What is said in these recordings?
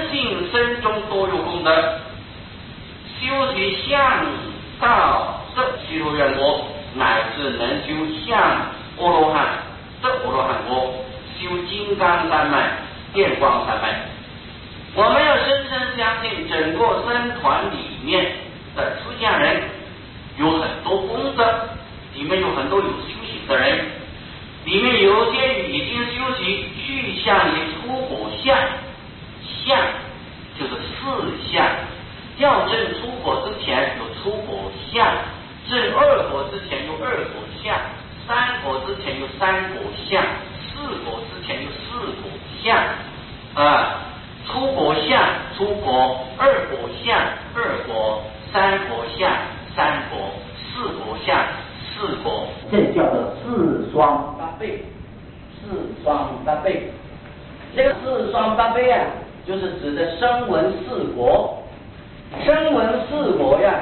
尽身中都有功德，修习向道得其如愿国，乃至能修向阿罗汉得阿罗汉国，修金刚三脉、电光三脉。我们要深深相信，整个僧团里面的出家人有很多功德，里面有很多有修行的人，里面有些已经修习具相于出果相，相就是四相，要证出果之前有出果相，证二果之前有二果相，三果之前有三果相，四果之前有四果相出果相、出果，二果相、二果，三果相、三果，四果相、四果，这叫做四双八倍。四双八倍，这个四双八倍啊，就是指的声闻四果。声闻四果呀，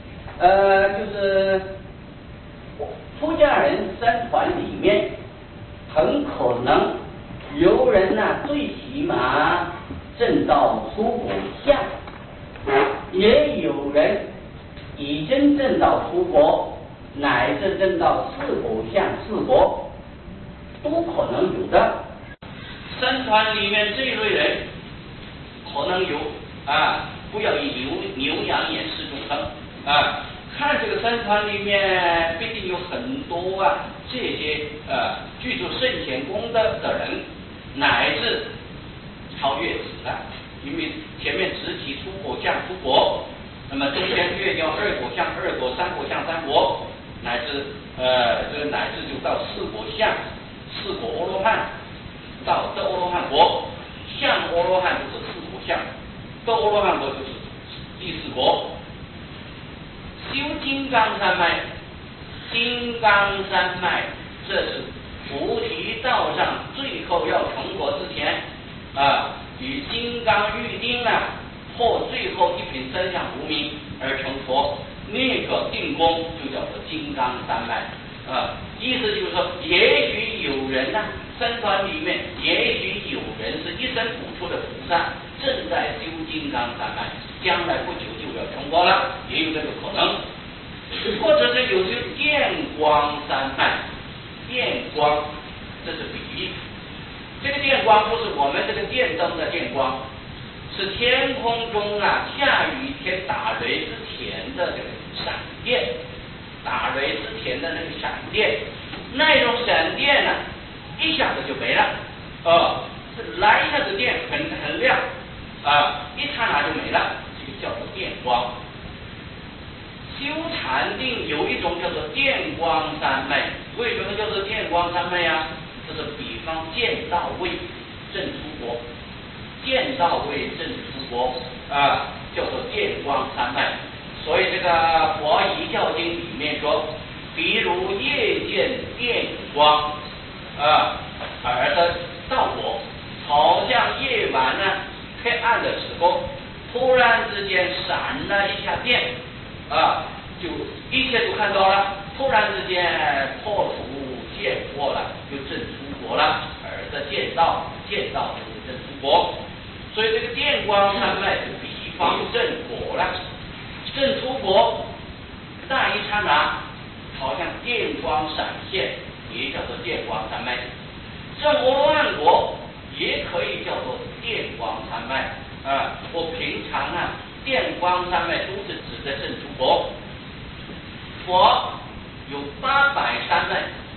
就是出家人僧团里面，很可能有人最起码证到出果相，也有人已经证到出果，乃至证到四果相、四果，都可能有的。僧团里面这一类人可能有不要以牛羊眼视众生看这个僧团里面必定有很多这些具足圣贤功德的人，乃至超越此的，因为前面只提出果相、出果，那么中间略掉二果相、二果，三果相、三果，乃至乃至就到四果相、四果阿罗汉，到得阿罗汉国，相阿罗汉就是四果相，得阿罗汉国就是第四果。修金刚三脉，金刚三脉这是菩提道上最后要成果之前与金刚玉钉破最后一品真相无明而成佛，那个定功就叫做金刚三脉意思就是说，也许有人僧团里面也许有人是一生补出的菩萨，正在修金刚三脉，将来不久就要成佛了，也有这个可能。或者是有修电光三脉，电光这是比喻，这个电光不是我们这个电灯的电光，是天空中下雨天打雷之前的这个闪电，打雷之前的那个闪电，那种闪电一下子就没了是来一下子电很亮一刹那就没了，这个叫做电光。修禅定有一种叫做电光三昧，为什么叫做电光三昧就是比方见到位证出国，见到位证出国叫做电光三昧。所以这个《佛遗教经》里面说，比如夜见电光而得道果，好像夜晚黑暗的时候，突然之间闪了一下电就一切都看到了，突然之间破除见过了，就证出国了，而得见到就是证出国。所以这个电光三昧是比方证果了，证出国那一刹那好像电光闪现，也叫做电光三昧。证阿罗汉果也可以叫做电光三昧我平常电光三昧都是指的证出国。佛有800三昧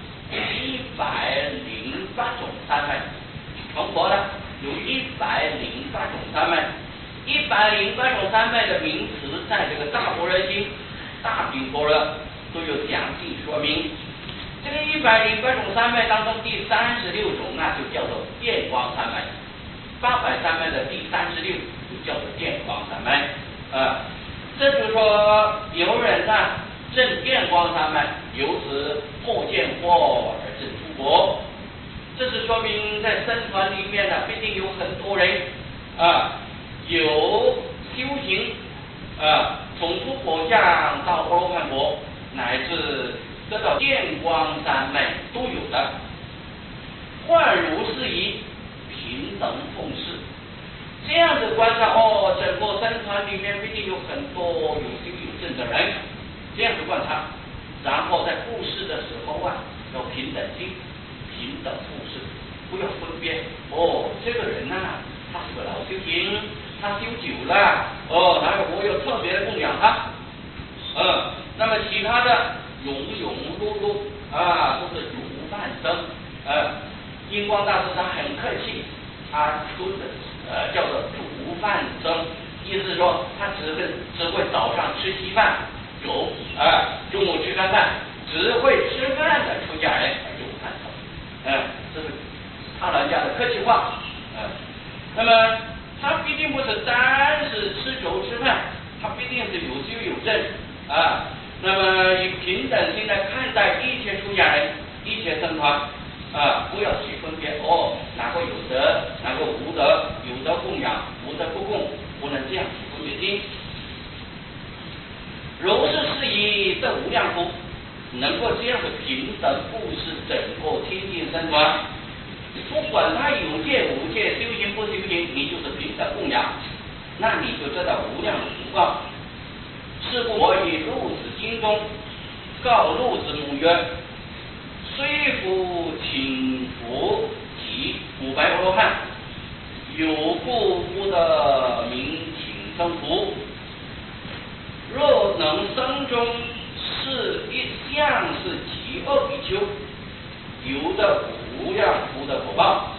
，108种三昧，成佛有108种三昧，108种三昧的名词在这个大般若经、大品般若都有详细说明。这个108种三昧当中，第36种就叫做电光三昧，800三昧的第36就叫做电光三昧这就是说有人证电光三昧，由此破见惑而证出国。这是说明在僧团里面必定有很多人有修行从出果相到阿罗汉果，乃至得到电光三昧都有的。换如是疑，平等奉事。 这样子观察哦，整个僧团里面必定有很多有修有证的人，这样子观察，然后在布施的时候啊，要平等心，平等布施，不要分别哦，这个人呐、他是个老修行，他修久了，哦，然后我又特别的供养他，那么其他的庸庸碌碌啊，都是如饭僧，印光大师他很客气，他说的叫做煮饭僧，意思说他只会早上吃稀饭，中午吃干饭，只会吃饭的出家人煮饭僧，这是他老人家的客气话，那么他必定不是单是吃酒吃饭，他必定是有修有证那么以平等心来看待一切出家人，一切僧团不要去分别哪个有德，哪个无德，有德供养，无德不供，不能这样去分别心。如是是以得无量福，能够这样的平等布施整个清净僧团，不管他有戒无戒，修行不修行，你就是平等供养，那你就得到无量的福报。是故我以鹿子经中告鹿子母曰：虽复请佛及500阿罗汉，有故不得名请生福。若能生中是一向是极恶比丘，有的无量福的果报。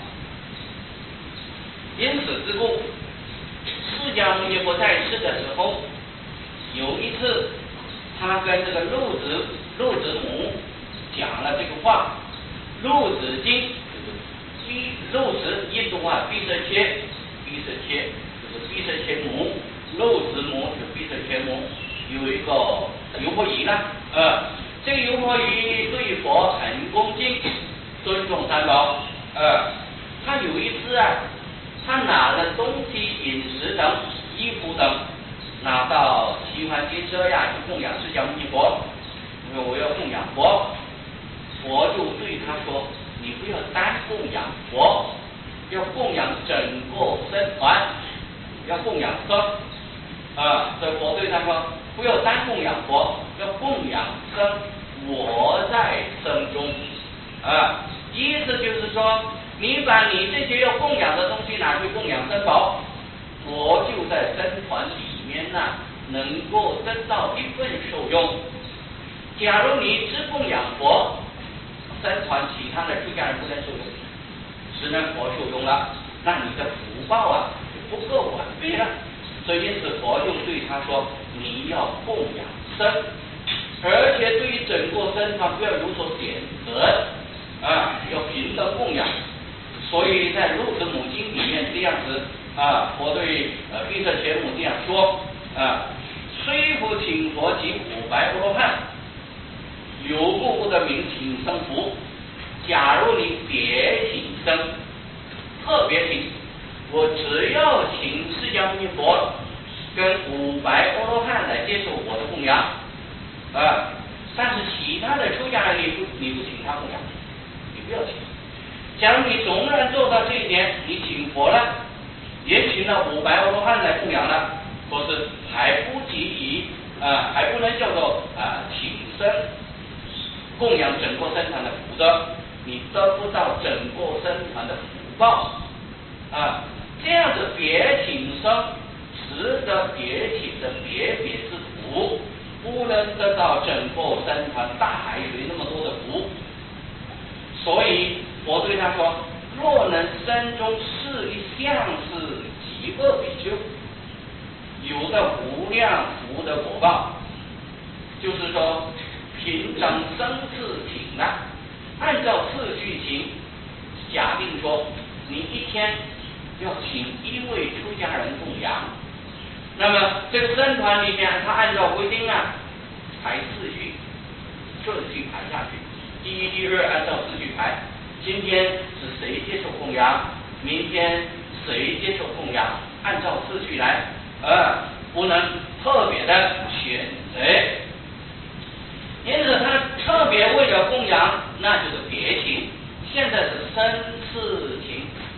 因此之故，释迦牟尼佛在世的时候，有一次他跟这个鹿子母讲了这个话，鹿子经就是鹿子印度话毗舍切就是毗舍切母，鹿子母就是毗舍切母，有一个优婆夷呢，这个优婆夷对佛很恭敬，尊重三宝，他有一次他拿了东西、饮食等、衣服等，拿到西方金舍去供养释迦牟尼佛，因为我要供养佛，佛就对他说：“你不要单供养佛，要供养整个僧团，要供养僧。”所以佛对他说：“不要单供养佛，要供养僧，我在僧中。”意思就是说，你把你这些要供养的东西拿去供养僧宝，我就在僧团里面能够得到一份受用。假如你只供养佛，僧团其他的出家人不能受用，只能佛受用了，那你的福报就不够完备了。所以因此佛就对他说：“你要供养僧，而且对于整个僧团不要有所选择，要平等供养。”所以在《鹿子母经》里面这样子佛对毗舍切母这样说虽复请佛及500阿罗汉，有故不得名请生福。假如你别请生，特别请，我只要请释迦牟尼佛跟500阿罗汉来接受我的供养但是其他的出家人你不请他供养，你不要请。假如你纵然做到这一点，你请佛了，也请了500阿罗汉来供养了，可是还不及于还不能叫做请生供养整个僧团的福德，你得不到整个僧团的福报这样子别请生，值得别请的别之福，不能得到整个僧团大海水那么多的福。所以佛对他说：“若能生中是一向是极恶比丘，有的无量福的果报。”就是说，平常生次请按照次序请。假定说，你一天要请1位出家人供养，那么这个僧团里面，他按照规定排次序，顺序排下去。第一、第二按照次序排，今天是谁接受供养，明天谁接受供养，按照次序来，不能特别的选择。因此，他特别为了供养，那就是别请。现在是生次请，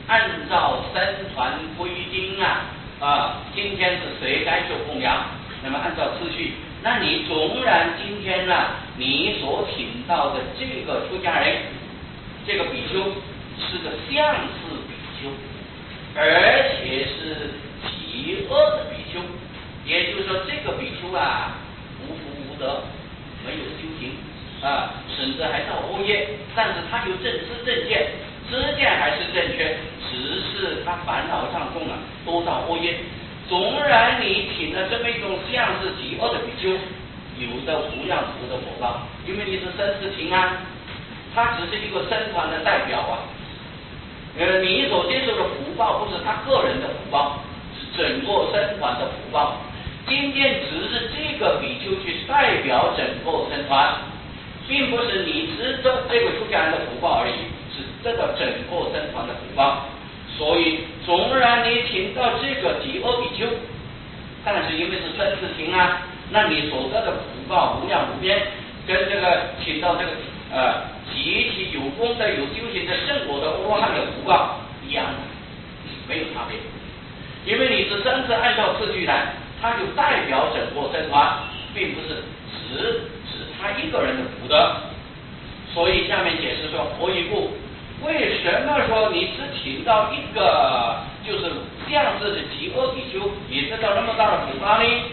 按照僧团规定今天是谁该受供养，那么按照次序，那你纵然今天你所请到的这个出家人，这个比丘是个相似比丘，而且是极恶的比丘，也就是说这个比丘无福无德，没有修行甚至还造恶业，但是他有正知正见，知见还是正确，只是他烦恼上重多造恶业。纵然你请了这么一种像是极恶的比丘，有的无量福的果报，因为你是僧持庭他只是一个僧团的代表你所接受的福报不是他个人的福报，是整个僧团的福报。今天只是这个比丘去代表整个僧团，并不是你值得这个出家人的福报而已，是得到整个僧团的福报。所以纵然你请到这个极恶比丘，但是因为是僧持庭那你所得的福报无量无边，跟这个请到这个极其有功德有修行的圣果的阿罗汉的福报一样的，没有差别。因为你是僧持按照次序来，它就代表整个僧团，并不是只他一个人的福德。所以下面解释说，何以故？为什么说你只请到一个就是像是极恶比丘，也得到那么大的福报呢？